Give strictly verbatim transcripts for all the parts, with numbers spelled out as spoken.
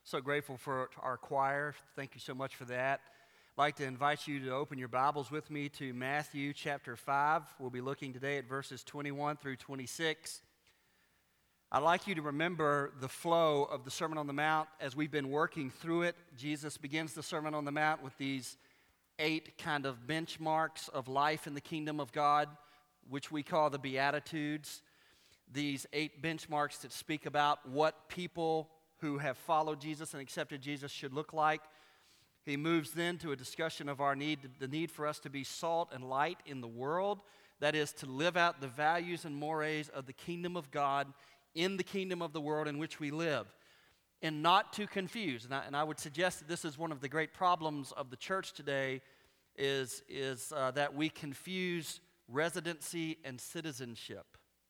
So grateful for our choir. Thank you so much for that. I'd like to invite you to open your Bibles with me to Matthew chapter five. We'll be looking today at verses twenty-one through twenty-six. I'd like you to remember the flow of the Sermon on the Mount as we've been working through it. Jesus begins the Sermon on the Mount with these eight kind of benchmarks of life in the kingdom of God, which we call the Beatitudes. These eight benchmarks that speak about what people who have followed Jesus and accepted Jesus should look like. He moves then to a discussion of our need, the need for us to be salt and light in the world. That is, to live out the values and mores of the kingdom of God in the kingdom of the world in which we live. And not to confuse, and I, and I would suggest that this is one of the great problems of the church today, is, is uh, that we confuse residency and citizenship.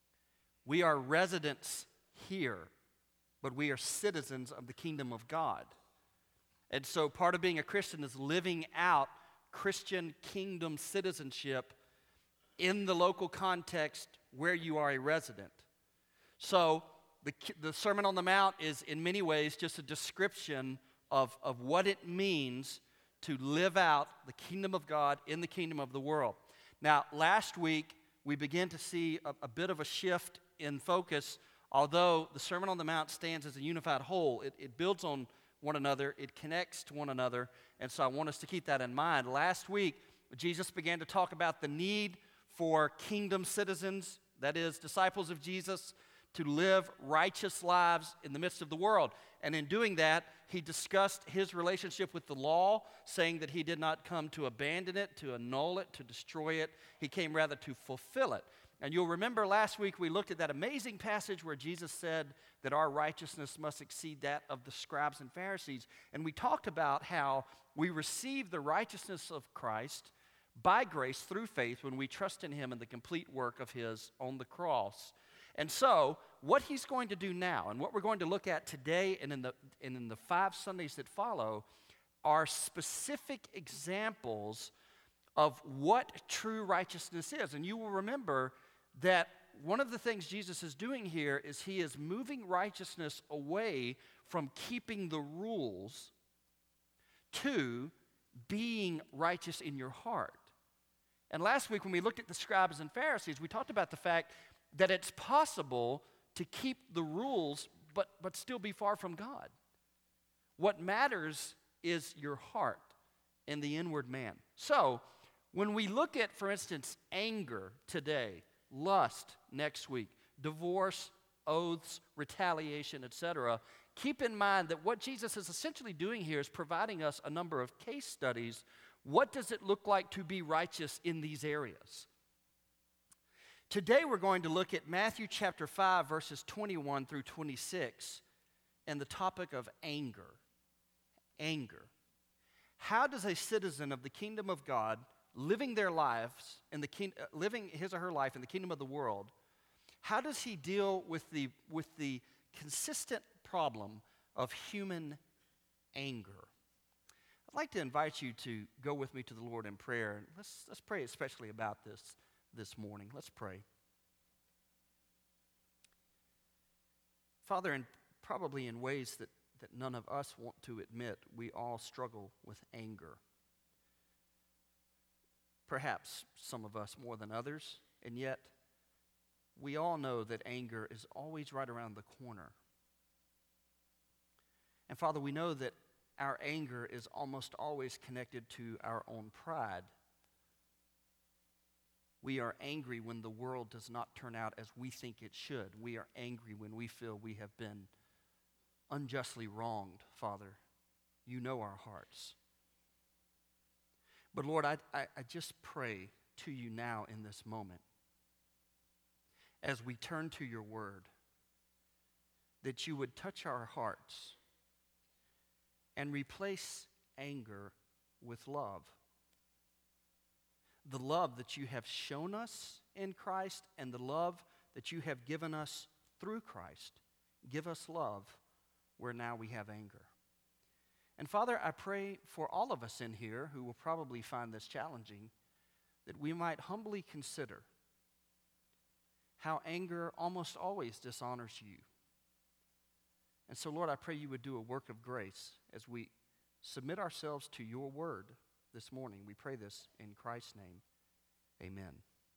We are residents here, but we are citizens of the kingdom of God. And so part of being a Christian is living out Christian kingdom citizenship in the local context where you are a resident. So the, the Sermon on the Mount is in many ways just a description of, of what it means to live out the kingdom of God in the kingdom of the world. Now, last week, we began to see a, a bit of a shift in focus. Although the Sermon on the Mount stands as a unified whole, it, it builds on one another, it connects to one another, and so I want us to keep that in mind. Last week, Jesus began to talk about the need for kingdom citizens, that is, disciples of Jesus, to live righteous lives in the midst of the world. And in doing that, he discussed his relationship with the law, saying that he did not come to abandon it, to annul it, to destroy it. He came rather to fulfill it. And you'll remember last week we looked at that amazing passage where Jesus said that our righteousness must exceed that of the scribes and Pharisees. And we talked about how we receive the righteousness of Christ by grace through faith when we trust in him and the complete work of his on the cross. And so what he's going to do now, and what we're going to look at today and in the, and in the five Sundays that follow, are specific examples of what true righteousness is. And you will remember that one of the things Jesus is doing here is he is moving righteousness away from keeping the rules to being righteous in your heart. And last week when we looked at the scribes and Pharisees, we talked about the fact that it's possible to keep the rules but, but still be far from God. What matters is your heart and the inward man. So, when we look at, for instance, anger today, lust next week, divorce, oaths, retaliation, et cetera, keep in mind that what Jesus is essentially doing here is providing us a number of case studies. What does it look like to be righteous in these areas? Today we're going to look at Matthew chapter five, verses twenty-one through twenty-six, and the topic of anger. Anger. How does a citizen of the kingdom of God living their lives in the king, uh, living his or her life in the kingdom of the world, how does he deal with the with the consistent problem of human anger? I'd like to invite you to go with me to the Lord in prayer. Let's let's pray especially about this this morning. Let's pray. Father, and probably in ways that, that none of us want to admit, we all struggle with anger. Perhaps some of us more than others, and yet we all know that anger is always right around the corner. And Father, we know that our anger is almost always connected to our own pride. We are angry when the world does not turn out as we think it should. We are angry when we feel we have been unjustly wronged, Father. You know our hearts. But Lord, I, I, I just pray to you now in this moment, as we turn to your word, that you would touch our hearts and replace anger with love. The love that you have shown us in Christ and the love that you have given us through Christ. Give us love where now we have anger. And Father, I pray for all of us in here who will probably find this challenging, that we might humbly consider how anger almost always dishonors you. And so, Lord, I pray you would do a work of grace as we submit ourselves to your word this morning. We pray this in Christ's name. Amen.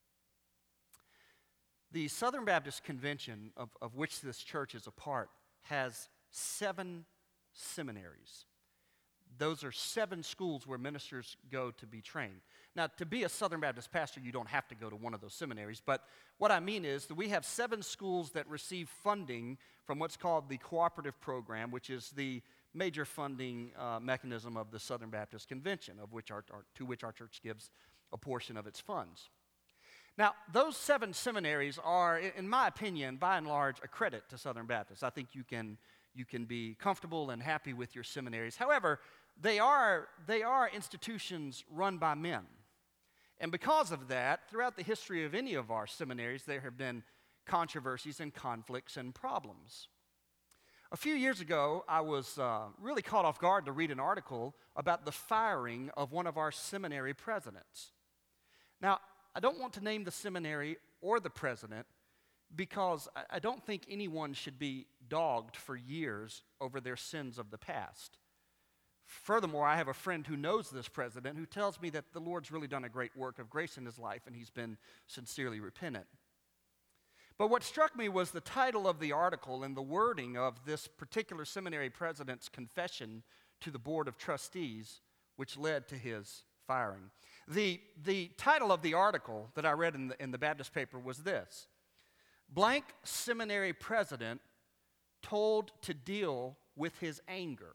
The Southern Baptist Convention, of, of which this church is a part, has seven seminaries. Those are seven schools where ministers go to be trained. Now, to be a Southern Baptist pastor, you don't have to go to one of those seminaries, but what I mean is that we have seven schools that receive funding from what's called the Cooperative Program, which is the major funding uh, mechanism of the Southern Baptist Convention, of which our, our, to which our church gives a portion of its funds. Now, those seven seminaries are, in my opinion, by and large, a credit to Southern Baptists. I think you can, you can be comfortable and happy with your seminaries. However, they are, they are institutions run by men. And because of that, throughout the history of any of our seminaries, there have been controversies and conflicts and problems. A few years ago, I was uh, really caught off guard to read an article about the firing of one of our seminary presidents. Now, I don't want to name the seminary or the president because I don't think anyone should be dogged for years over their sins of the past. Furthermore, I have a friend who knows this president who tells me that the Lord's really done a great work of grace in his life and he's been sincerely repentant. But what struck me was the title of the article and the wording of this particular seminary president's confession to the Board of Trustees, which led to his firing. The, the title of the article that I read in the, in the Baptist paper was this: Blank Seminary President Told to Deal with His Anger.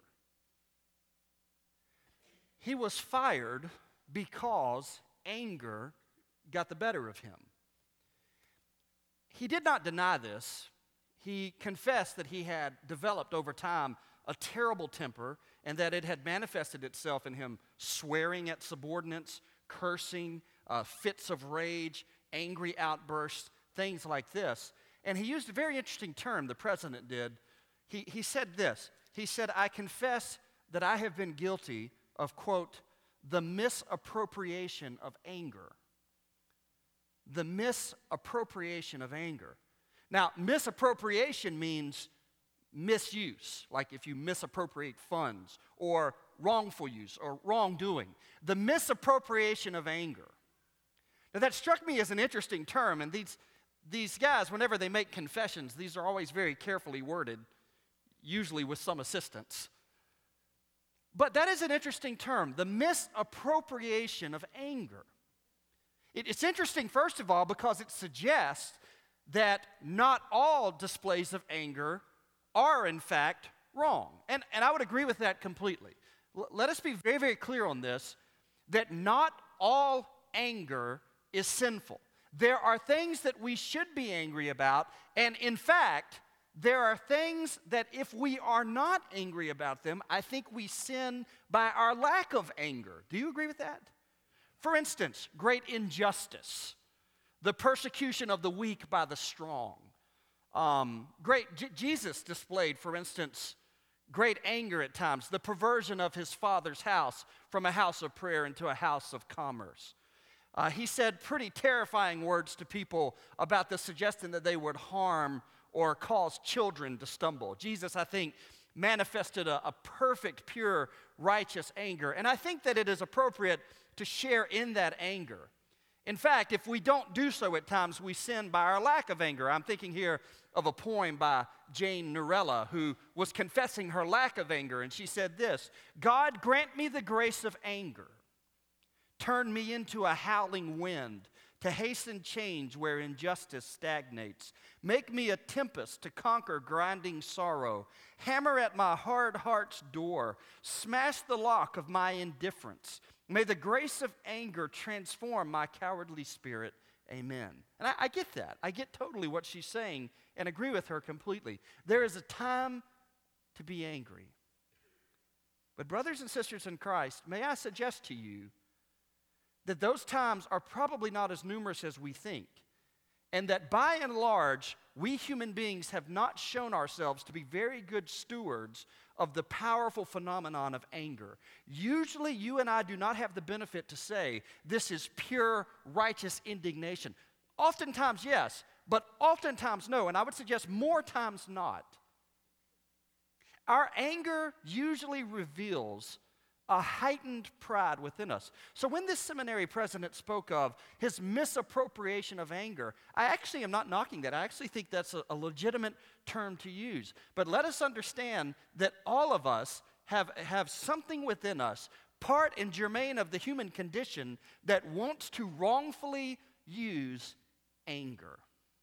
He was fired because anger got the better of him. He did not deny this. He confessed that he had developed over time a terrible temper and that it had manifested itself in him swearing at subordinates, cursing, uh, fits of rage, angry outbursts, things like this. And he used a very interesting term, the president did. He, he said this. He said, I confess that I have been guilty of, quote, the misappropriation of anger. The misappropriation of anger. Now, misappropriation means misuse, like if you misappropriate funds, or wrongful use, or wrongdoing. The misappropriation of anger. Now, that struck me as an interesting term, and these, these guys, whenever they make confessions, these are always very carefully worded, usually with some assistance. But that is an interesting term, the misappropriation of anger. It, it's interesting, first of all, because it suggests that not all displays of anger are, in fact, wrong. And, and I would agree with that completely. L- let us be very, very clear on this, that not all anger is sinful. There are things that we should be angry about, and in fact, there are things that if we are not angry about them, I think we sin by our lack of anger. Do you agree with that? For instance, great injustice, the persecution of the weak by the strong. Um, great, J- Jesus displayed, for instance, great anger at times, the perversion of his Father's house from a house of prayer into a house of commerce. Uh, he said pretty terrifying words to people about the suggestion that they would harm or cause children to stumble. Jesus, I think, manifested a, a perfect, pure, righteous anger. And I think that it is appropriate to share in that anger. In fact, if we don't do so at times, we sin by our lack of anger. I'm thinking here of a poem by Jane Norella, who was confessing her lack of anger, and she said this: God, grant me the grace of anger. Turn me into a howling wind to hasten change where injustice stagnates. Make me a tempest to conquer grinding sorrow. Hammer at my hard heart's door. Smash the lock of my indifference. May the grace of anger transform my cowardly spirit. Amen. And I, I get that. I get totally what she's saying and agree with her completely. There is a time to be angry. But brothers and sisters in Christ, may I suggest to you that those times are probably not as numerous as we think, and that by and large, we human beings have not shown ourselves to be very good stewards of the powerful phenomenon of anger. Usually, you and I do not have the benefit to say, this is pure, righteous indignation. Oftentimes, yes, but oftentimes, no, and I would suggest more times not. Our anger usually reveals a heightened pride within us. So when this seminary president spoke of his misappropriation of anger, I actually am not knocking that. I actually think that's a, a legitimate term to use. But let us understand that all of us have, have something within us, part and germane of the human condition, that wants to wrongfully use anger.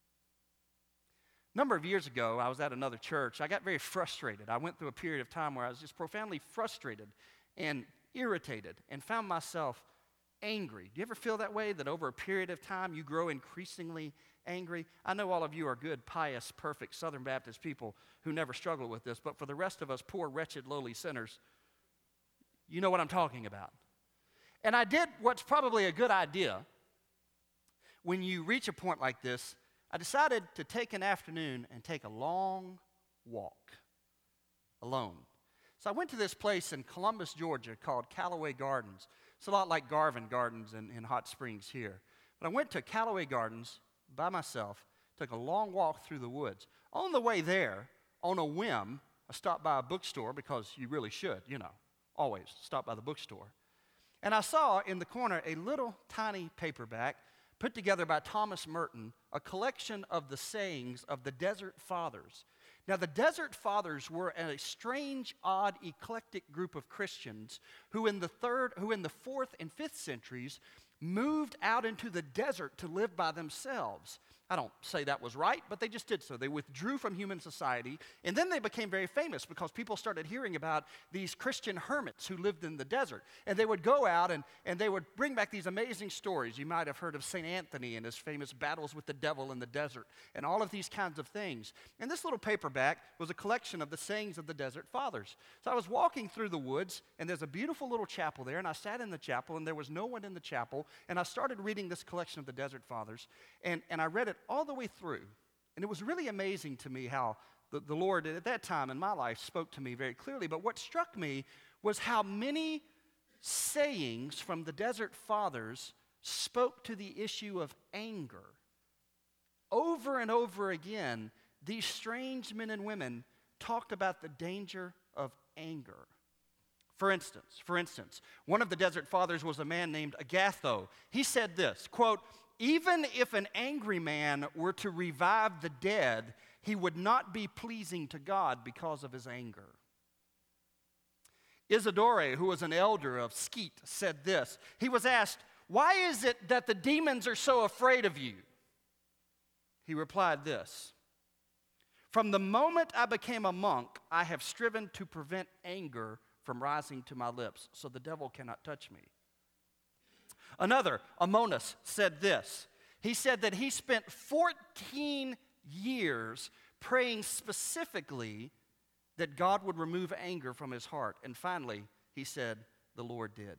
A number of years ago, I was at another church. I got very frustrated. I went through a period of time where I was just profoundly frustrated and irritated and found myself angry. Do you ever feel that way, that over a period of time you grow increasingly angry? I know all of you are good, pious, perfect Southern Baptist people who never struggle with this, but for the rest of us poor, wretched, lowly sinners, you know what I'm talking about. And I did what's probably a good idea. When you reach a point like this, I decided to take an afternoon and take a long walk alone. So I went to this place in Columbus, Georgia called Callaway Gardens. It's a lot like Garvin Gardens in, in Hot Springs here. But I went to Callaway Gardens by myself, took a long walk through the woods. On the way there, on a whim, I stopped by a bookstore, because you really should, you know, always stop by the bookstore. And I saw in the corner a little tiny paperback put together by Thomas Merton, a collection of the sayings of the Desert Fathers. Now, the Desert Fathers were a strange, odd, eclectic group of Christians who in the third, who in the fourth and fifth centuries moved out into the desert to live by themselves. I don't say that was right, but they just did so. They withdrew from human society, and then they became very famous because people started hearing about these Christian hermits who lived in the desert. And they would go out and, and they would bring back these amazing stories. You might have heard of Saint Anthony and his famous battles with the devil in the desert and all of these kinds of things. And this little paperback was a collection of the sayings of the Desert Fathers. So I was walking through the woods, and there's a beautiful little chapel there, and I sat in the chapel, and there was no one in the chapel, and I started reading this collection of the Desert Fathers, and, and I read it all the way through. And it was really amazing to me how the, the Lord at that time in my life spoke to me very clearly. But what struck me was how many sayings from the Desert Fathers spoke to the issue of anger. Over and over again, these strange men and women talked about the danger of anger. For instance, for instance, one of the Desert Fathers was a man named Agatho. He said this, quote, "Even if an angry man were to revive the dead, he would not be pleasing to God because of his anger." Isidore, who was an elder of Skeet, said this. He was asked, "Why is it that the demons are so afraid of you?" He replied this, "From the moment I became a monk, I have striven to prevent anger from rising to my lips, so the devil cannot touch me." Another, Amonis, said this. He said that he spent fourteen years praying specifically that God would remove anger from his heart. And finally, he said, the Lord did.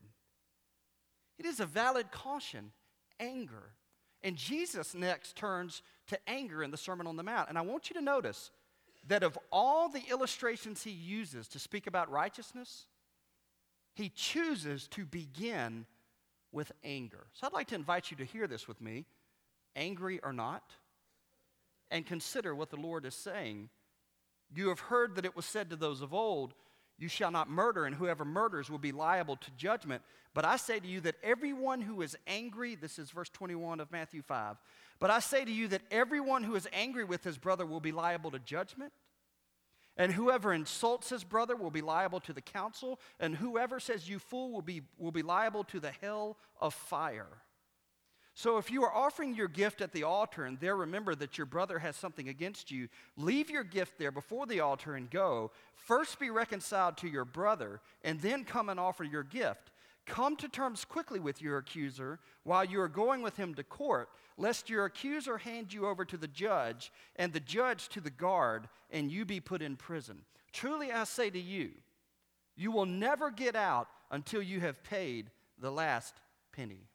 It is a valid caution, anger. And Jesus next turns to anger in the Sermon on the Mount. And I want you to notice that of all the illustrations he uses to speak about righteousness, he chooses to begin with anger. So I'd like to invite you to hear this with me, angry or not, and consider what the Lord is saying. You have heard that it was said to those of old, "You shall not murder, and whoever murders will be liable to judgment. But I say to you that everyone who is angry," this is verse twenty-one of Matthew five, "but I say to you that everyone who is angry with his brother will be liable to judgment. And whoever insults his brother will be liable to the council, and whoever says you fool will be, will be liable to the hell of fire. So if you are offering your gift at the altar and there remember that your brother has something against you, leave your gift there before the altar and go. First be reconciled to your brother, and then come and offer your gift. Come to terms quickly with your accuser while you are going with him to court, lest your accuser hand you over to the judge, and the judge to the guard, and you be put in prison. Truly I say to you, you will never get out until you have paid the last penny."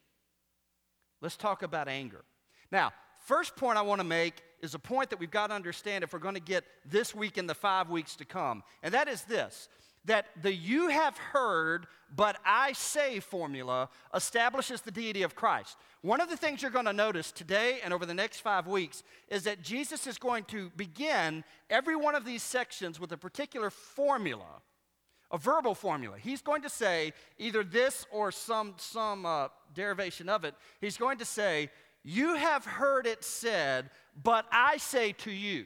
Let's talk about anger. Now, first point I want to make is a point that we've got to understand if we're going to get this week and the five weeks to come, and that is this, that the "you have heard, but I say" formula establishes the deity of Christ. One of the things you're going to notice today and over the next five weeks is that Jesus is going to begin every one of these sections with a particular formula, a verbal formula. He's going to say either this or some, some uh, derivation of it. He's going to say, "You have heard it said, but I say to you."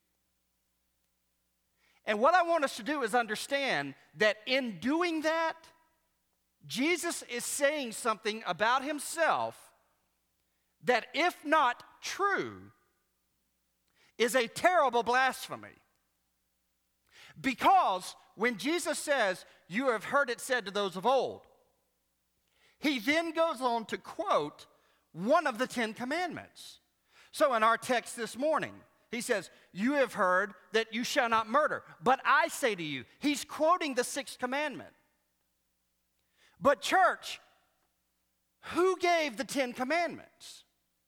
And what I want us to do is understand that in doing that, Jesus is saying something about himself that, if not true, is a terrible blasphemy. Because when Jesus says, "You have heard it said to those of old," he then goes on to quote one of the Ten Commandments. So in our text this morning, he says, "You have heard that you shall not murder, but I say to you." He's quoting the sixth commandment. But church, who gave the Ten Commandments?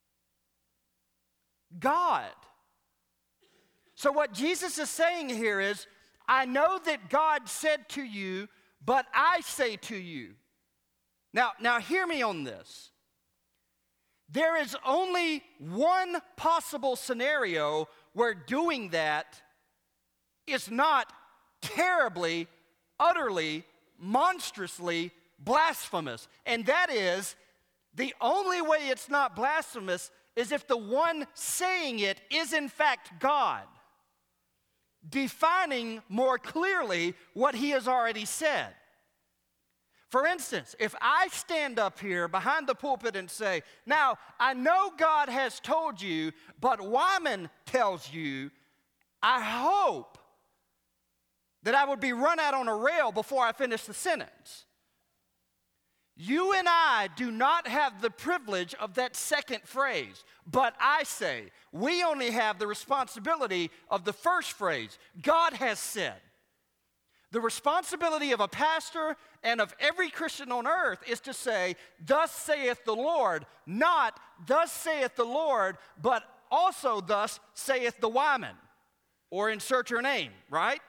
God. So what Jesus is saying here is, I know that God said to you, but I say to you. Now, now hear me on this. There is only one possible scenario where doing that is not terribly, utterly, monstrously blasphemous. And that is, the only way it's not blasphemous is if the one saying it is in fact God, defining more clearly what he has already said. For instance, if I stand up here behind the pulpit and say, "Now, I know God has told you, but Wyman tells you," I hope that I would be run out on a rail before I finish the sentence. You and I do not have the privilege of that second phrase, "but I say." We only have the responsibility of the first phrase, "God has said." The responsibility of a pastor and of every Christian on earth is to say, "Thus saith the Lord," not "Thus saith the Lord," but also "Thus saith the Wyman," or insert your name, right?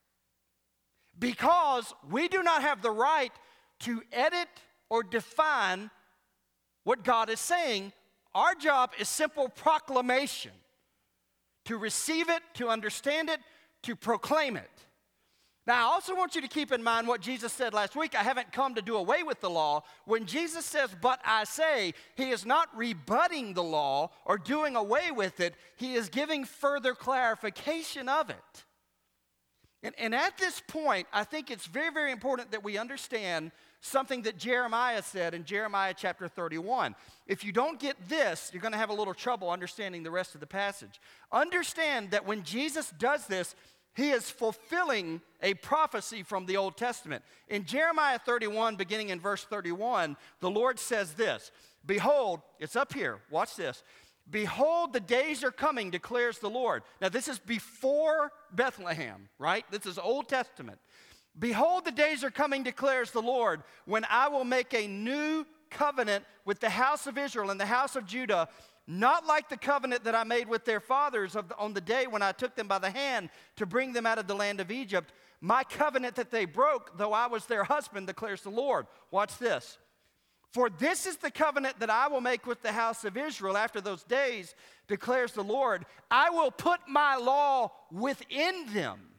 Because we do not have the right to edit or define what God is saying. Our job is simple proclamation, to receive it, to understand it, to proclaim it. Now, I also want you to keep in mind what Jesus said last week. I haven't come to do away with the law. When Jesus says, "but I say," he is not rebutting the law or doing away with it. He is giving further clarification of it. And, and at this point, I think it's very, very important that we understand something that Jeremiah said in Jeremiah chapter thirty-one. If you don't get this, you're going to have a little trouble understanding the rest of the passage. Understand that when Jesus does this, he is fulfilling a prophecy from the Old Testament. In Jeremiah thirty-one, beginning in verse thirty-one, the Lord says this, "Behold," it's up here, watch this. "Behold, the days are coming, declares the Lord." Now, this is before Bethlehem, right? This is Old Testament. "Behold, the days are coming, declares the Lord, when I will make a new covenant with the house of Israel and the house of Judah, not like the covenant that I made with their fathers of the, on the day when I took them by the hand to bring them out of the land of Egypt. My covenant that they broke, though I was their husband, declares the Lord." Watch this. "For this is the covenant that I will make with the house of Israel after those days, declares the Lord. I will put my law within them,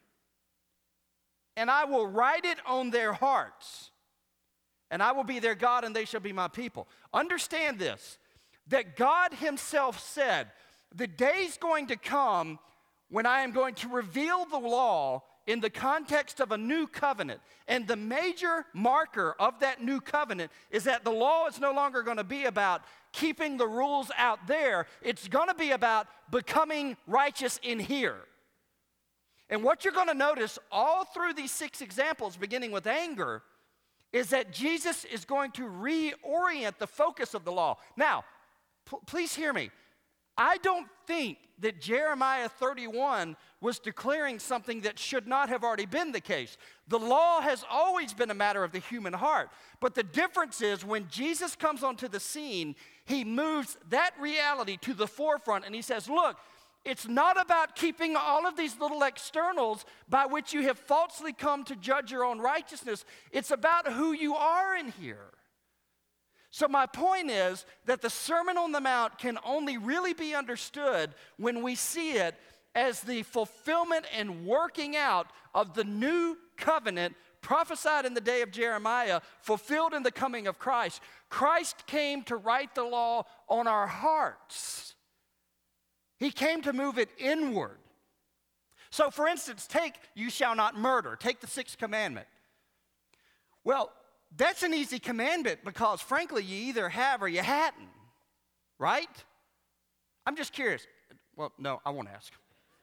and I will write it on their hearts, and I will be their God, and they shall be my people." Understand this, that God himself said, the day's going to come when I am going to reveal the law in the context of a new covenant. And the major marker of that new covenant is that the law is no longer going to be about keeping the rules out there. It's going to be about becoming righteous in here. And what you're going to notice all through these six examples, beginning with anger, is that Jesus is going to reorient the focus of the law. Now, p- please hear me. I don't think that Jeremiah thirty-one was declaring something that should not have already been the case. The law has always been a matter of the human heart. But the difference is when Jesus comes onto the scene, he moves that reality to the forefront and he says, look, it's not about keeping all of these little externals by which you have falsely come to judge your own righteousness. It's about who you are in here. So my point is that the Sermon on the Mount can only really be understood when we see it as the fulfillment and working out of the new covenant prophesied in the day of Jeremiah, fulfilled in the coming of Christ. Christ came to write the law on our hearts. He came to move it inward. So for instance, take you shall not murder. Take the sixth commandment. Well, that's an easy commandment because frankly you either have or you hadn't, right? I'm just curious. Well, no, I won't ask.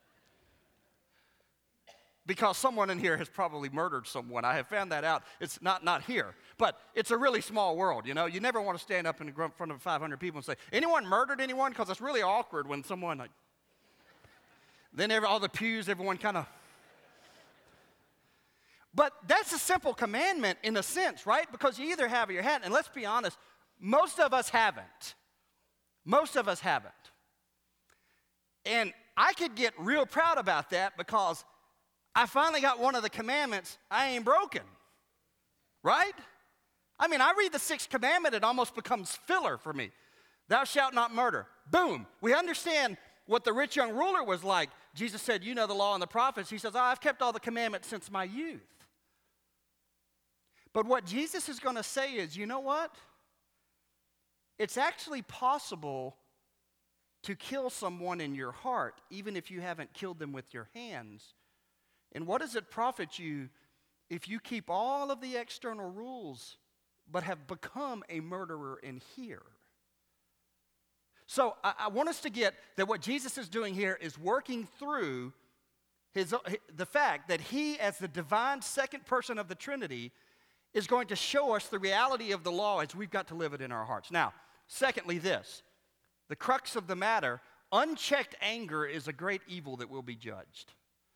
Because someone in here has probably murdered someone. I have found that out. It's not, not here, but it's a really small world, you know. You never want to stand up in front of five hundred people and say, anyone murdered anyone? Because it's really awkward when someone, like, then every, all the pews, everyone kind of. But that's a simple commandment in a sense, right? Because you either have or you haven't. And let's be honest, most of us haven't. Most of us haven't. And I could get real proud about that because I finally got one of the commandments I ain't broken, right? I mean, I read the sixth commandment, it almost becomes filler for me. Thou shalt not murder. Boom. We understand what the rich young ruler was like. Jesus said, you know the law and the prophets. He says, oh, I've kept all the commandments since my youth. But what Jesus is going to say is, you know what? It's actually possible to kill someone in your heart, even if you haven't killed them with your hands. And what does it profit you if you keep all of the external rules but have become a murderer in here? So I, I want us to get that what Jesus is doing here is working through his, the fact that he, as the divine second person of the Trinity, is going to show us the reality of the law as we've got to live it in our hearts. Now, secondly, this, the crux of the matter, unchecked anger is a great evil that will be judged.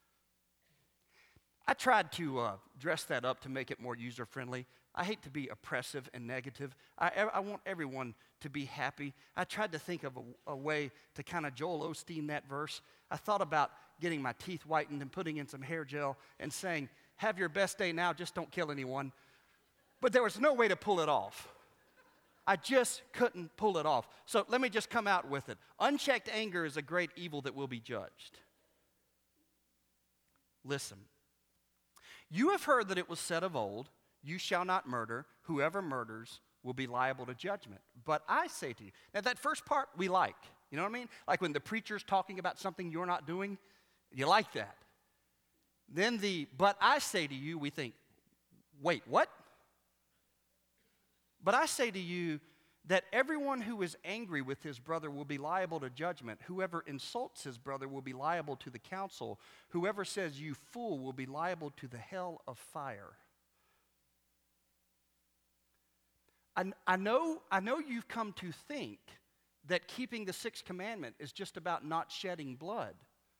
I tried to uh, dress that up to make it more user-friendly. I hate to be oppressive and negative. I, I want everyone to be happy. I tried to think of a, a way to kind of Joel Osteen that verse. I thought about getting my teeth whitened and putting in some hair gel and saying, have your best day now, just don't kill anyone. But there was no way to pull it off. I just couldn't pull it off. So let me just come out with it. Unchecked anger is a great evil that will be judged. Listen. You have heard that it was said of old, you shall not murder. Whoever murders will be liable to judgment. But I say to you, now that first part we like. You know what I mean? Like when the preacher's talking about something you're not doing, you like that. Then the, but I say to you, we think, wait, what? But I say to you that everyone who is angry with his brother will be liable to judgment. Whoever insults his brother will be liable to the council. Whoever says you fool will be liable to the hell of fire. I, I know, I know you've come to think that keeping the sixth commandment is just about not shedding blood.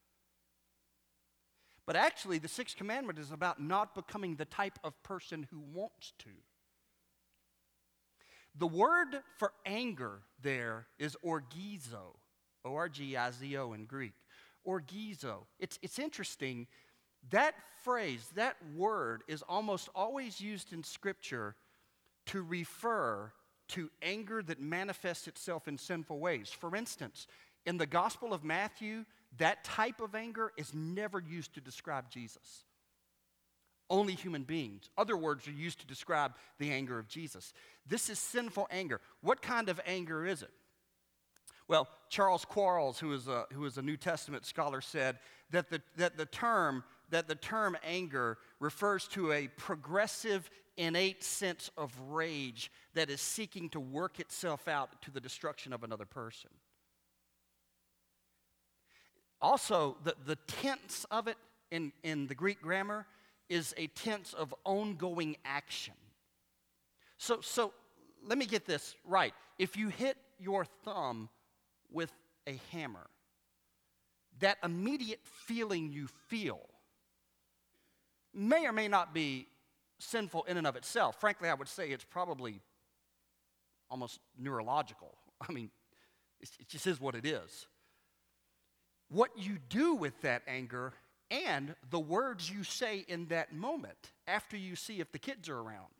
But actually, the sixth commandment is about not becoming the type of person who wants to. The word for anger there is orgizo, O R G I Z O in Greek. Orgizo. It's, it's interesting. That phrase, that word is almost always used in Scripture to refer to anger that manifests itself in sinful ways. For instance, in the Gospel of Matthew, that type of anger is never used to describe Jesus. Only human beings. Other words are used to describe the anger of Jesus. This is sinful anger. What kind of anger is it? Well, Charles Quarles, who is a, who is a New Testament scholar, said that the, that the term that the term anger refers to a progressive, innate sense of rage that is seeking to work itself out to the destruction of another person. Also, the, the tense of it in, in the Greek grammar is a tense of ongoing action. So, so let me get this right. If you hit your thumb with a hammer, that immediate feeling you feel may or may not be sinful in and of itself. Frankly, I would say it's probably almost neurological. I mean, it just is what it is. what you do with that anger and the words you say in that moment after you see if the kids are around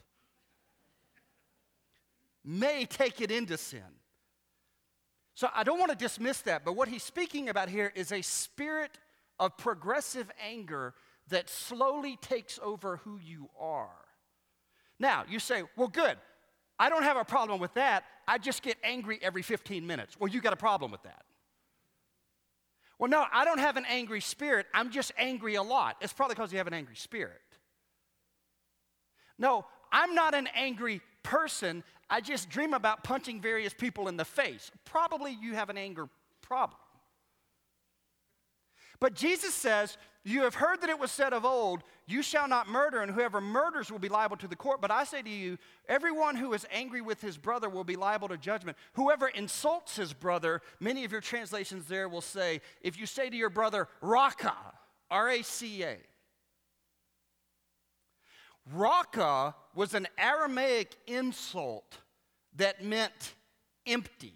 may take it into sin. So I don't want to dismiss that, but what he's speaking about here is a spirit of progressive anger that slowly takes over who you are. Now, you say, well, good. I don't have a problem with that. I just get angry every fifteen minutes. Well, you got a problem with that. Well, no, I don't have an angry spirit. I'm just angry a lot. It's probably because you have an angry spirit. No, I'm not an angry person. I just dream about punching various people in the face. Probably you have an anger problem. But Jesus says, you have heard that it was said of old, you shall not murder, and whoever murders will be liable to the court. But I say to you, everyone who is angry with his brother will be liable to judgment. Whoever insults his brother, many of your translations there will say, if you say to your brother, Raka, R A C A. Raka was an Aramaic insult that meant empty.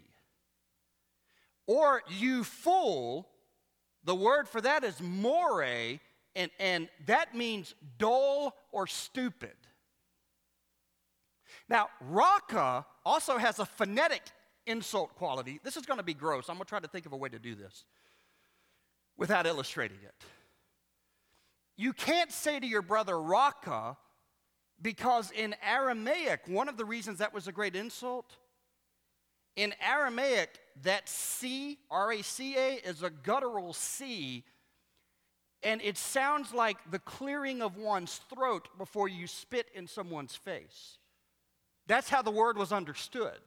Or you fool. The word for that is more, and, and that means dull or stupid. Now, raka also has a phonetic insult quality. This is going to be gross. I'm going to try to think of a way to do this without illustrating it. You can't say to your brother raka because in Aramaic, one of the reasons that was a great insult, in Aramaic, that C, R A C A, is a guttural C, and it sounds like the clearing of one's throat before you spit in someone's face. That's how the word was understood.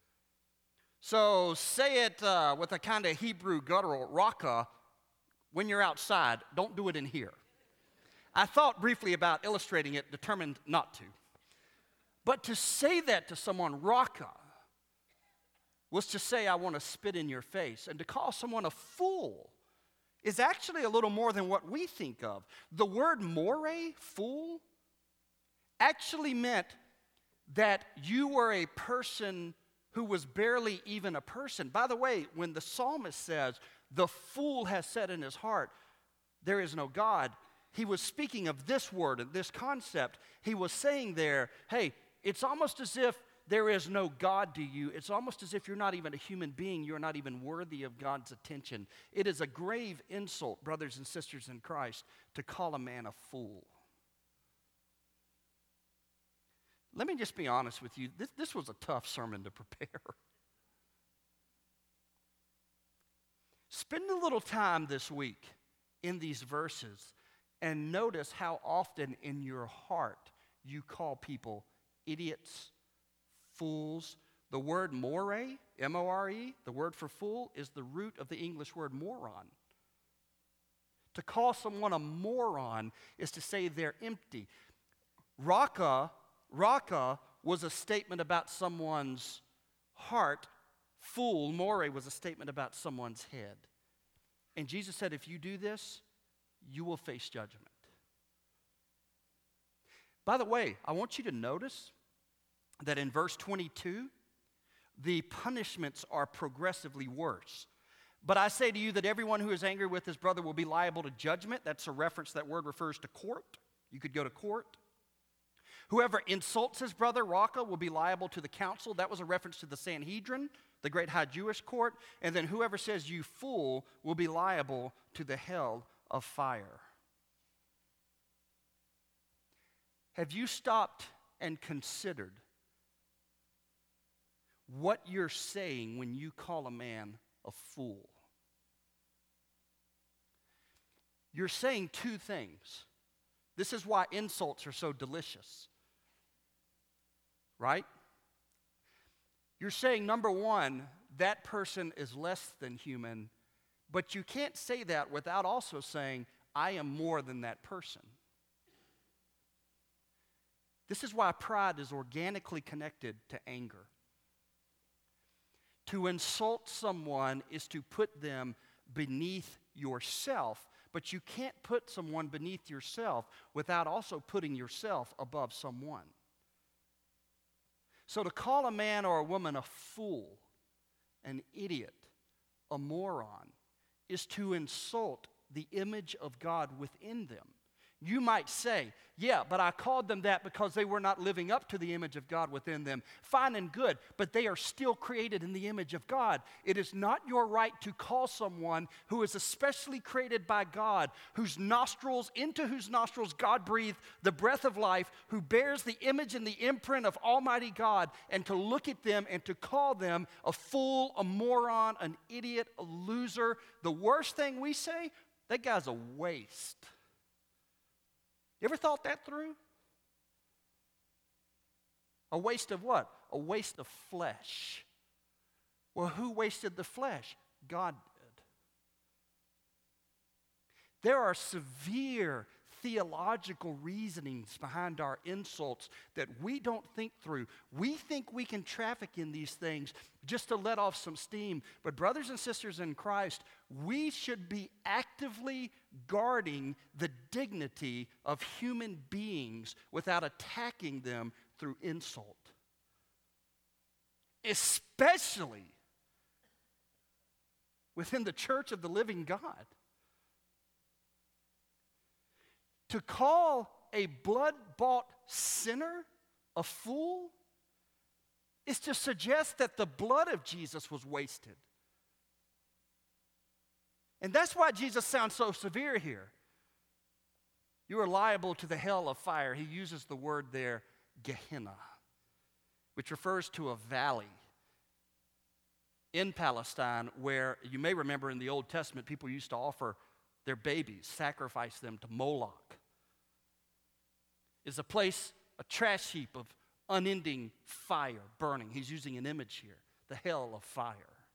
So say it uh, with a kind of Hebrew guttural, raka, when you're outside. Don't do it in here. I thought briefly about illustrating it, determined not to. But to say that to someone, raka, was to say, I want to spit in your face. And to call someone a fool is actually a little more than what we think of. The word more, fool, actually meant that you were a person who was barely even a person. By the way, when the psalmist says, the fool has said in his heart, there is no God, he was speaking of this word and this concept. He was saying there, hey, it's almost as if there is no God to you. It's almost as if you're not even a human being. You're not even worthy of God's attention. It is a grave insult, brothers and sisters in Christ, to call a man a fool. Let me just be honest with you. This, this was a tough sermon to prepare. Spend a little time this week in these verses and notice how often in your heart you call people idiots, fools. The word more, M O R E, the word for fool, is the root of the English word moron. To call someone a moron is to say they're empty. Raka, raka was a statement about someone's heart. Fool, more, was a statement about someone's head. And Jesus said, if you do this, you will face judgment. By the way, I want you to notice that in verse twenty-two, the punishments are progressively worse. But I say to you that everyone who is angry with his brother will be liable to judgment. That's a reference, that word refers to court. You could go to court. Whoever insults his brother, raka, will be liable to the council. That was a reference to the Sanhedrin, the great high Jewish court. And then whoever says you fool will be liable to the hell of fire. Have you stopped and considered what you're saying when you call a man a fool? You're saying two things. This is why insults are so delicious. Right? You're saying, number one, that person is less than human, but you can't say that without also saying, I am more than that person. This is why pride is organically connected to anger. To insult someone is to put them beneath yourself, but you can't put someone beneath yourself without also putting yourself above someone. So to call a man or a woman a fool, an idiot, a moron, is to insult the image of God within them. You might say, yeah, but I called them that because they were not living up to the image of God within them. Fine and good, but they are still created in the image of God. It is not your right to call someone who is especially created by God, whose nostrils, into whose nostrils God breathed the breath of life, who bears the image and the imprint of Almighty God, and to look at them and to call them a fool, a moron, an idiot, a loser. The worst thing we say, that guy's a waste. You ever thought that through? A waste of what? A waste of flesh. Well, who wasted the flesh? God did. There are severe theological reasonings behind our insults that we don't think through. We think we can traffic in these things just to let off some steam. But brothers and sisters in Christ, we should be actively guarding the dignity of human beings without attacking them through insult. Especially within the church of the living God. To call a blood-bought sinner a fool is to suggest that the blood of Jesus was wasted. And that's why Jesus sounds so severe here. You are liable to the hell of fire. He uses the word there, Gehenna, which refers to a valley in Palestine where, you may remember in the Old Testament, people used to offer their babies, sacrifice them to Moloch. Is a place, a trash heap of unending fire burning. He's using an image here, the hell of fire.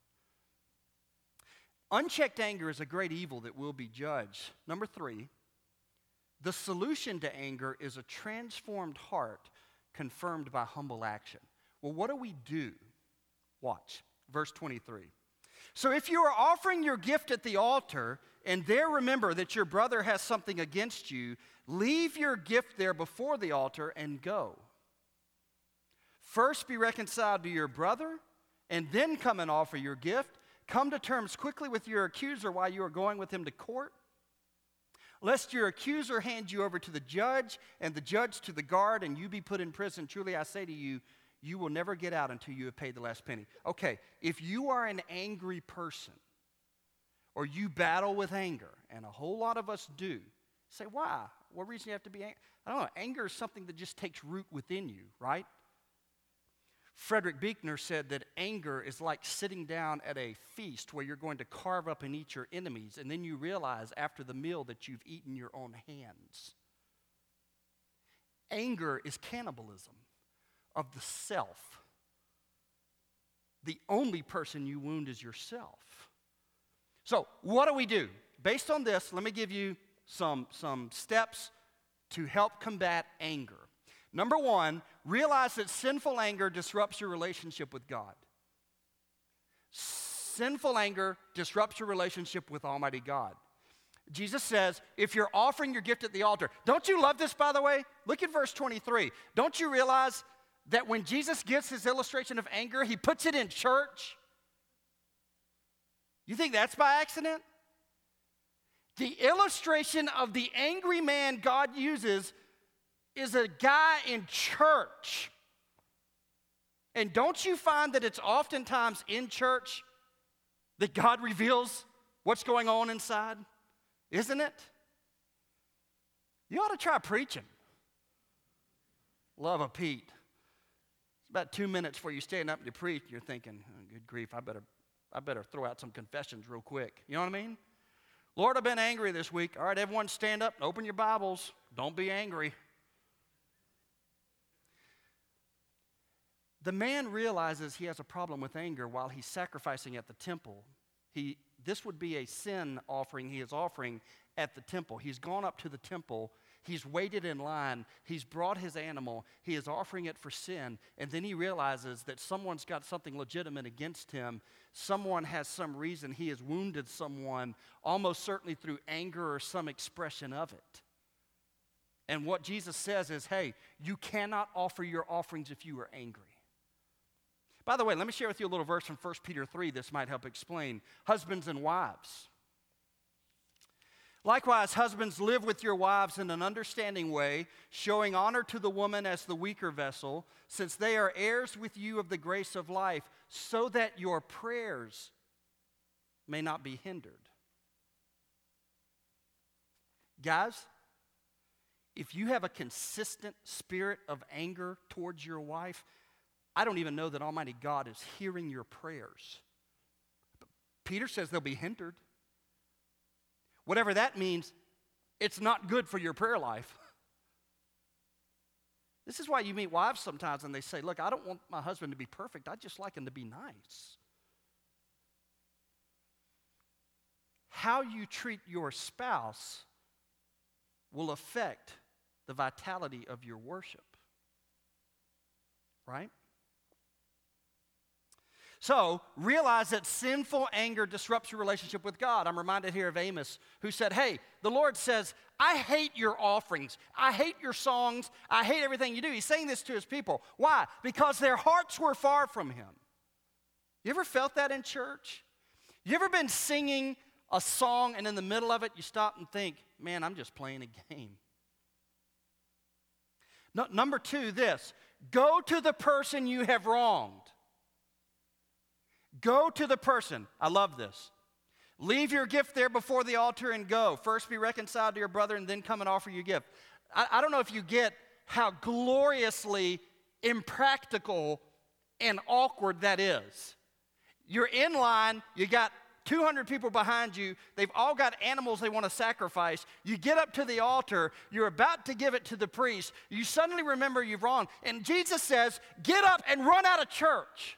Unchecked anger is a great evil that will be judged. Number three, the solution to anger is a transformed heart confirmed by humble action. Well, what do we do? Watch, verse twenty-three. So if you are offering your gift at the altar and there remember that your brother has something against you, leave your gift there before the altar and go. First be reconciled to your brother and then come and offer your gift. Come to terms quickly with your accuser while you are going with him to court, lest your accuser hand you over to the judge and the judge to the guard and you be put in prison. Truly I say to you, you will never get out until you have paid the last penny. Okay, if you are an angry person or you battle with anger, and a whole lot of us do, say, why? What reason do you have to be angry? I don't know. Anger is something that just takes root within you, right? Frederick Buechner said that anger is like sitting down at a feast where you're going to carve up and eat your enemies, and then you realize after the meal that you've eaten your own hands. Anger is cannibalism of the self. The only person you wound is yourself. So, what do we do? Based on this, let me give you some, some steps to help combat anger. Number one, realize that sinful anger disrupts your relationship with God. Sinful anger disrupts your relationship with Almighty God. Jesus says, if you're offering your gift at the altar, don't you love this, by the way? Look at verse twenty-three. Don't you realize that when Jesus gives his illustration of anger, he puts it in church? You think that's by accident? The illustration of the angry man God uses is a guy in church. And don't you find that it's oftentimes in church that God reveals what's going on inside? Isn't it? You ought to try preaching. Love of Pete. It's about two minutes before you stand up to preach, and you're thinking, oh, good grief, I better, I better throw out some confessions real quick. You know what I mean? Lord, I've been angry this week. All right, everyone stand up and open your Bibles. Don't be angry. The man realizes he has a problem with anger while he's sacrificing at the temple. He, this would be a sin offering he is offering at the temple. He's gone up to the temple. He's waited in line. He's brought his animal. He is offering it for sin. And then he realizes that someone's got something legitimate against him. Someone has some reason. He has wounded someone, almost certainly through anger or some expression of it. And what Jesus says is, hey, you cannot offer your offerings if you are angry. By the way, let me share with you a little verse from First Peter three. This might help explain. Husbands and wives, Likewise, husbands, live with your wives in an understanding way, showing honor to the woman as the weaker vessel, since they are heirs with you of the grace of life, so that your prayers may not be hindered. Guys, if you have a consistent spirit of anger towards your wife, I don't even know that Almighty God is hearing your prayers. But Peter says they'll be hindered. Whatever that means, it's not good for your prayer life. This is why you meet wives sometimes and they say, look, I don't want my husband to be perfect. I just like him to be nice. How you treat your spouse will affect the vitality of your worship. Right? So, realize that sinful anger disrupts your relationship with God. I'm reminded here of Amos, who said, hey, the Lord says, I hate your offerings. I hate your songs. I hate everything you do. He's saying this to his people. Why? Because their hearts were far from him. You ever felt that in church? You ever been singing a song and in the middle of it you stop and think, man, I'm just playing a game? No, number two, this. Go to the person you have wronged. Go to the person. I love this. Leave your gift there before the altar and go. First be reconciled to your brother and then come and offer your gift. I, I don't know if you get how gloriously impractical and awkward that is. You're in line, you got two hundred people behind you, they've all got animals they want to sacrifice. You get up to the altar, you're about to give it to the priest, you suddenly remember you've wronged, and Jesus says, get up and run out of church.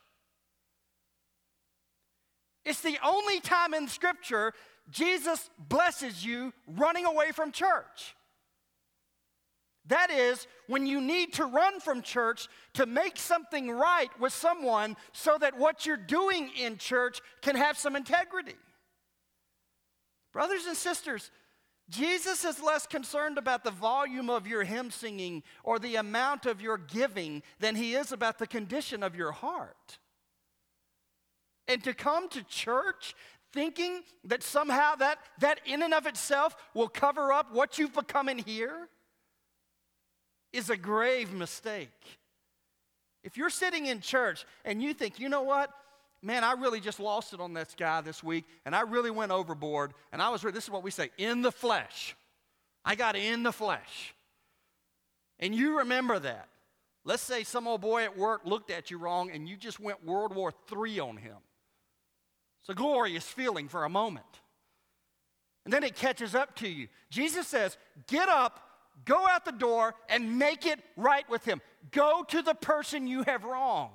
It's the only time in Scripture Jesus blesses you running away from church. That is, when you need to run from church to make something right with someone so that what you're doing in church can have some integrity. Brothers and sisters, Jesus is less concerned about the volume of your hymn singing or the amount of your giving than he is about the condition of your heart. And to come to church thinking that somehow that, that in and of itself will cover up what you've become in here is a grave mistake. If you're sitting in church and you think, you know what, man, I really just lost it on this guy this week, and I really went overboard, and I was, this is what we say, in the flesh. I got in the flesh. And you remember that. Let's say some old boy at work looked at you wrong, and you just went World War Three on him. It's a glorious feeling for a moment. And then it catches up to you. Jesus says, get up, go out the door, and make it right with him. Go to the person you have wronged.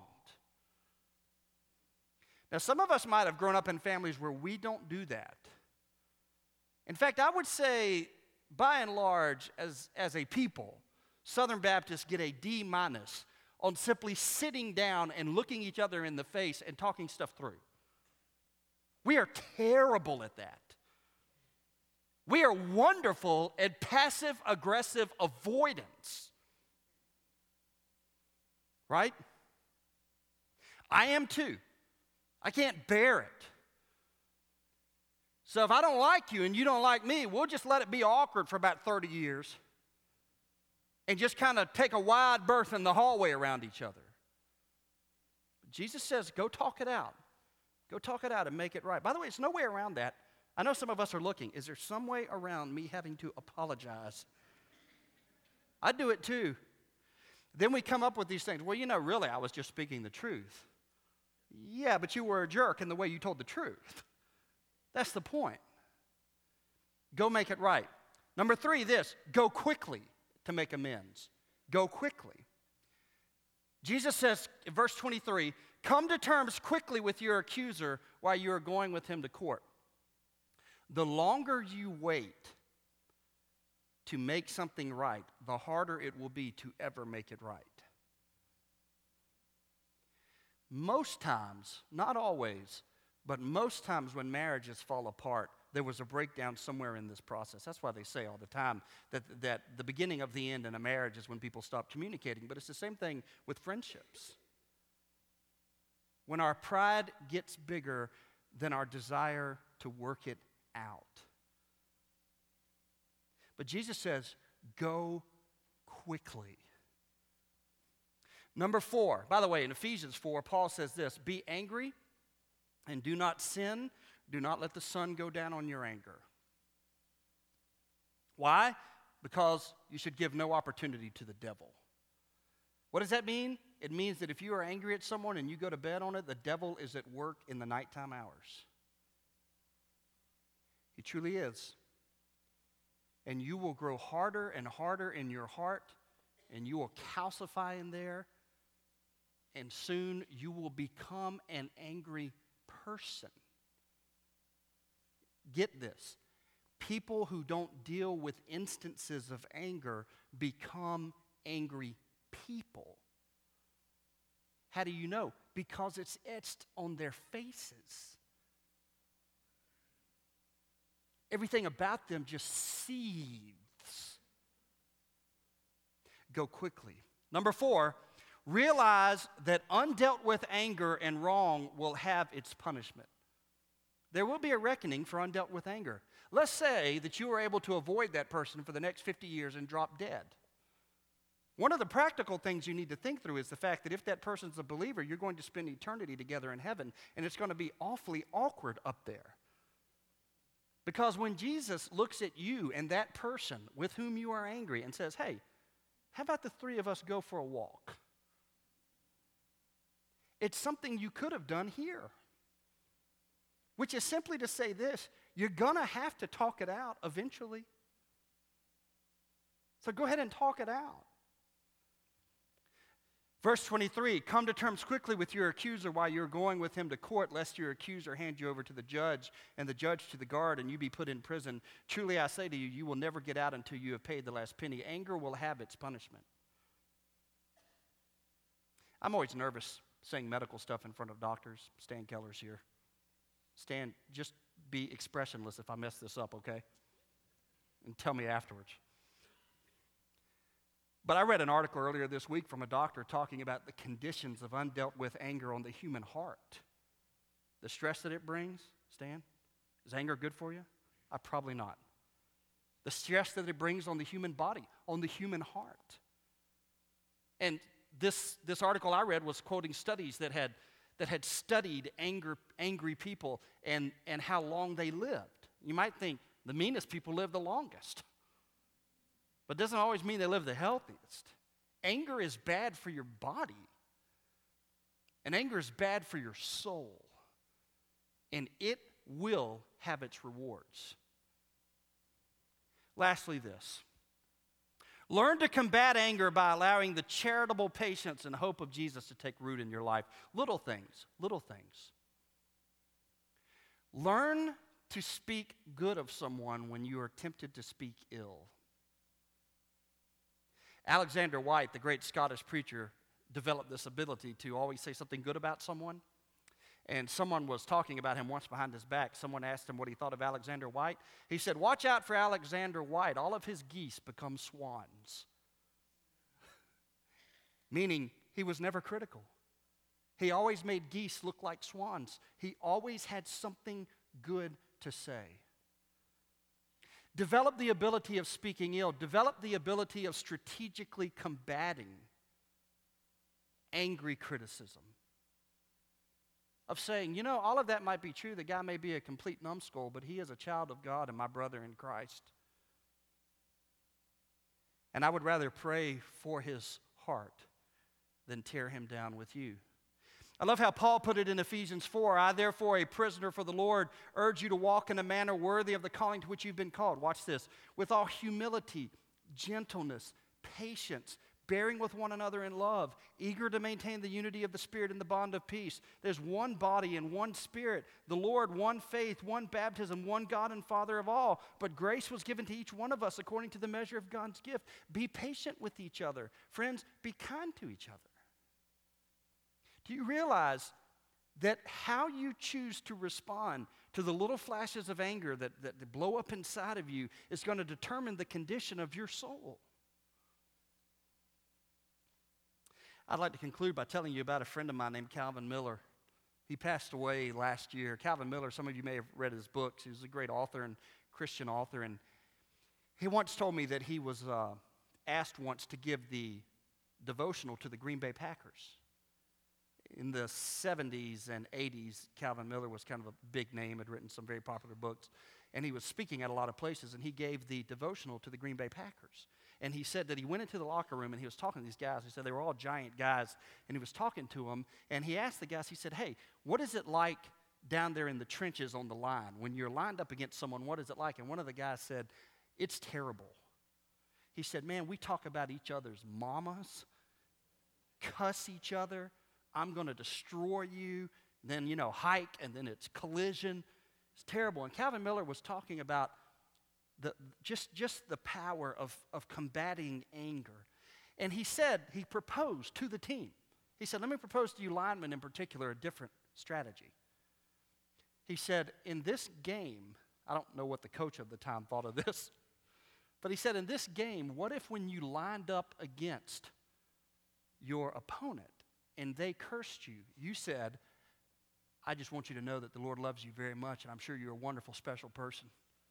Now, some of us might have grown up in families where we don't do that. In fact, I would say, by and large, as, as a people, Southern Baptists get a D minus on simply sitting down and looking each other in the face and talking stuff through. We are terrible at that. We are wonderful at passive-aggressive avoidance. Right? I am too. I can't bear it. So if I don't like you and you don't like me, we'll just let it be awkward for about thirty years and just kind of take a wide berth in the hallway around each other. Jesus says, go talk it out. Go talk it out and make it right. By the way, there's no way around that. I know some of us are looking. Is there some way around me having to apologize? I do it too. Then we come up with these things. Well, you know, really, I was just speaking the truth. Yeah, but you were a jerk in the way you told the truth. That's the point. Go make it right. Number three, this. Go quickly to make amends. Go quickly. Jesus says, in verse twenty-three, come to terms quickly with your accuser while you are going with him to court. The longer you wait to make something right, the harder it will be to ever make it right. Most times, not always, but most times when marriages fall apart, there was a breakdown somewhere in this process. That's why they say all the time that, that the beginning of the end in a marriage is when people stop communicating. But it's the same thing with friendships. When our pride gets bigger than our desire to work it out. But Jesus says, go quickly. Number four, by the way, in Ephesians four, Paul says this, be angry and do not sin. Do not let the sun go down on your anger. Why? Because you should give no opportunity to the devil. What does that mean? It means that if you are angry at someone and you go to bed on it, the devil is at work in the nighttime hours. He truly is. And you will grow harder and harder in your heart, and you will calcify in there, and soon you will become an angry person. Get this. People who don't deal with instances of anger become angry people. How do you know? Because it's etched on their faces. Everything about them just seethes. Go quickly. Number four, realize that undealt with anger and wrong will have its punishment. There will be a reckoning for undealt with anger. Let's say that you were able to avoid that person for the next fifty years and drop dead. One of the practical things you need to think through is the fact that if that person's a believer, you're going to spend eternity together in heaven, and it's going to be awfully awkward up there. Because when Jesus looks at you and that person with whom you are angry and says, hey, how about the three of us go for a walk? It's something you could have done here. Which is simply to say this, you're going to have to talk it out eventually. So go ahead and talk it out. Verse twenty-three, come to terms quickly with your accuser while you're going with him to court, lest your accuser hand you over to the judge, and the judge to the guard, and you be put in prison. Truly I say to you, you will never get out until you have paid the last penny. Anger will have its punishment. I'm always nervous saying medical stuff in front of doctors. Stan Keller's here. Stan, just be expressionless if I mess this up, okay? And tell me afterwards. But I read an article earlier this week from a doctor talking about the conditions of undealt with anger on the human heart. The stress that it brings, Stan, is anger good for you? Uh, probably not. The stress that it brings on the human body, on the human heart. And this, this article I read was quoting studies that had, that had studied anger, angry people and, and how long they lived. You might think the meanest people live the longest. But it doesn't always mean they live the healthiest. Anger is bad for your body. And anger is bad for your soul. And it will have its rewards. Lastly, this. Learn to combat anger by allowing the charitable patience and hope of Jesus to take root in your life. Little things, little things. Learn to speak good of someone when you are tempted to speak ill. Alexander White, the great Scottish preacher, developed this ability to always say something good about someone. And someone was talking about him once behind his back. Someone asked him what he thought of Alexander White. He said, watch out for Alexander White. All of his geese become swans. Meaning, he was never critical. He always made geese look like swans. He always had something good to say. Develop the ability of speaking ill. Develop the ability of strategically combating angry criticism. Of saying, you know, all of that might be true. The guy may be a complete numbskull, but he is a child of God and my brother in Christ. And I would rather pray for his heart than tear him down with you. I love how Paul put it in Ephesians four. I, therefore, a prisoner for the Lord, urge you to walk in a manner worthy of the calling to which you've been called. Watch this. With all humility, gentleness, patience, bearing with one another in love, eager to maintain the unity of the Spirit in the bond of peace. There's one body and one Spirit, the Lord, one faith, one baptism, one God and Father of all. But grace was given to each one of us according to the measure of God's gift. Be patient with each other. Friends, be kind to each other. Do you realize that how you choose to respond to the little flashes of anger that, that blow up inside of you is going to determine the condition of your soul? I'd like to conclude by telling you about a friend of mine named Calvin Miller. He passed away last year. Calvin Miller, some of you may have read his books. He was a great author and Christian author. And He once told me that he was uh, asked once to give the devotional to the Green Bay Packers. In the seventies and eighties, Calvin Miller was kind of a big name, had written some very popular books, and he was speaking at a lot of places, and he gave the devotional to the Green Bay Packers. And he said that he went into the locker room, and he was talking to these guys. He said they were all giant guys, and he was talking to them, and he asked the guys, he said, hey, what is it like down there in the trenches on the line? When you're lined up against someone, what is it like? And one of the guys said, it's terrible. He said, man, we talk about each other's mamas, cuss each other, I'm going to destroy you, then, you know, hike, and then it's collision. It's terrible. And Calvin Miller was talking about the just, just the power of, of combating anger. And he said, he proposed to the team. He said, let me propose to you linemen in particular a different strategy. He said, in this game, I don't know what the coach of the time thought of this, but he said, in this game, what if when you lined up against your opponent and they cursed you, you said, I just want you to know that the Lord loves you very much, and I'm sure you're a wonderful, special person.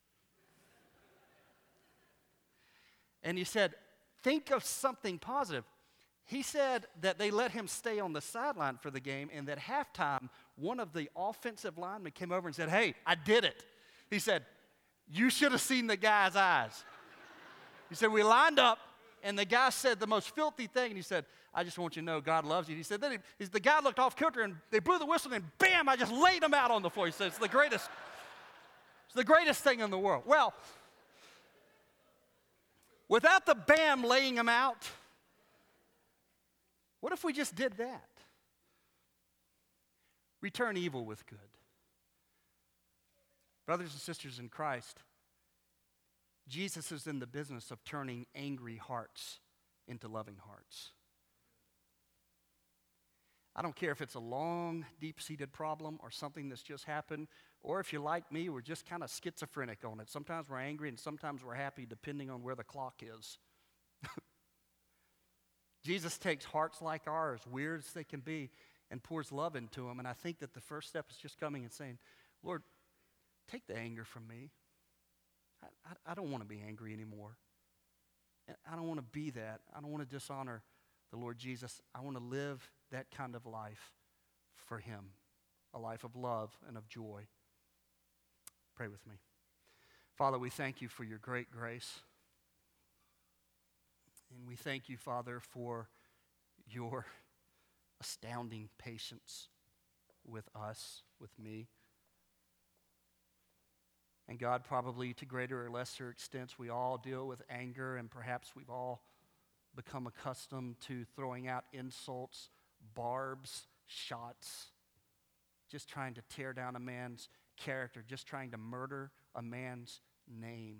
And he said, think of something positive. He said that they let him stay on the sideline for the game, and that halftime, one of the offensive linemen came over and said, hey, I did it. He said, you should have seen the guy's eyes. He said, we lined up, and the guy said the most filthy thing, and he said, I just want you to know God loves you. He said, then he, he, the guy looked off kilter, and they blew the whistle, and bam, I just laid him out on the floor. He said, it's the greatest, it's the greatest thing in the world. Well, without the bam laying him out, what if we just did that? Return evil with good. Brothers and sisters in Christ, Jesus is in the business of turning angry hearts into loving hearts. I don't care if it's a long, deep-seated problem or something that's just happened, or if you're like me, we're just kind of schizophrenic on it. Sometimes we're angry and sometimes we're happy depending on where the clock is. Jesus takes hearts like ours, weird as they can be, and pours love into them. And I think that the first step is just coming and saying, Lord, take the anger from me. I, I, I don't want to be angry anymore. I don't want to be that. I don't want to dishonor the Lord Jesus. I want to live that kind of life for him, a life of love and of joy. Pray with me. Father, we thank you for your great grace. And we thank you, Father, for your astounding patience with us, with me. And God, probably to greater or lesser extents, we all deal with anger, and perhaps we've all become accustomed to throwing out insults, barbs, shots, just trying to tear down a man's character, just trying to murder a man's name.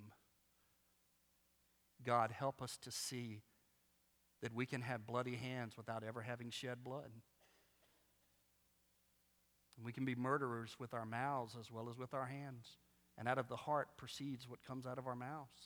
God, help us to see that we can have bloody hands without ever having shed blood. And we can be murderers with our mouths as well as with our hands. And out of the heart proceeds what comes out of our mouths.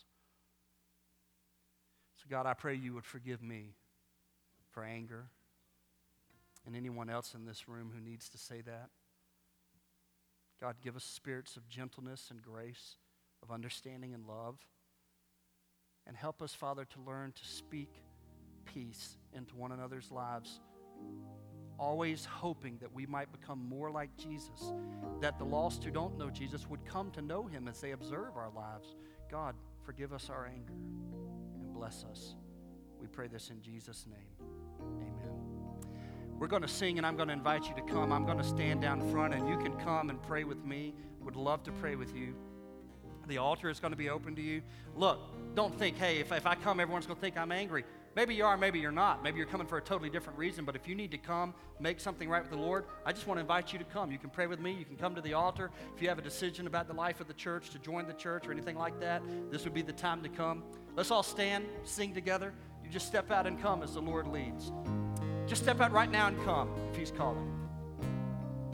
So God, I pray you would forgive me for anger and anyone else in this room who needs to say that. God, give us spirits of gentleness and grace, of understanding and love. And help us, Father, to learn to speak peace into one another's lives, always hoping that we might become more like Jesus, that the lost who don't know Jesus would come to know him as they observe our lives. God, forgive us our anger and bless us. We pray this in Jesus' name. Amen. We're going to sing, and I'm going to invite you to come. I'm going to stand down front, and you can come and pray with me. Would love to pray with you. The altar is going to be open to you. Look, don't think, hey, if, if I come, everyone's going to think I'm angry. Maybe you are, maybe you're not. Maybe you're coming for a totally different reason, but if you need to come, make something right with the Lord, I just want to invite you to come. You can pray with me. You can come to the altar. If you have a decision about the life of the church, to join the church or anything like that, this would be the time to come. Let's all stand, sing together. You just step out and come as the Lord leads. Just step out right now and come if he's calling.